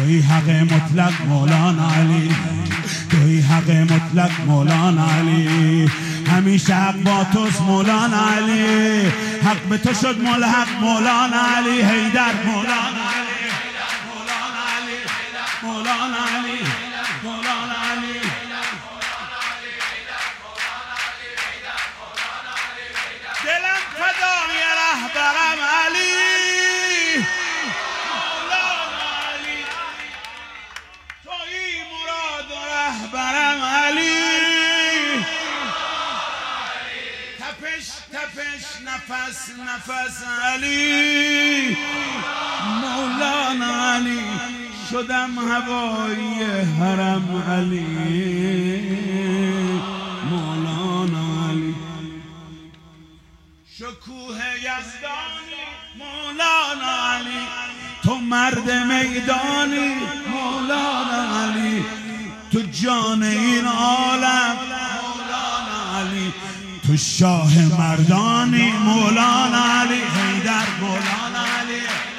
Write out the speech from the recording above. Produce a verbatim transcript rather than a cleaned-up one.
توی حق مطلق مولانا علی، توی حق مطلق مولانا علی، همیشه حق با توست مولانا علی، حق به تو شد ملحق مولانا علی حیدر، مولانا علی، مولانا علی، مولانا علی، مولانا علی، دلم فدای رهبرم علی، مولانا علی، توی مراد و رهبرم علی، تپش تپش نفس نفس علی، مولانا علی، شدم هوایی حرم علی، مولانا علی، شکوه یزدانی مولانا علی، تو مرد میدانی مولانا علی، تو جان این عالم مولانا علی، تو شاه مردانی مولانا علی حیدر، مولانا علی.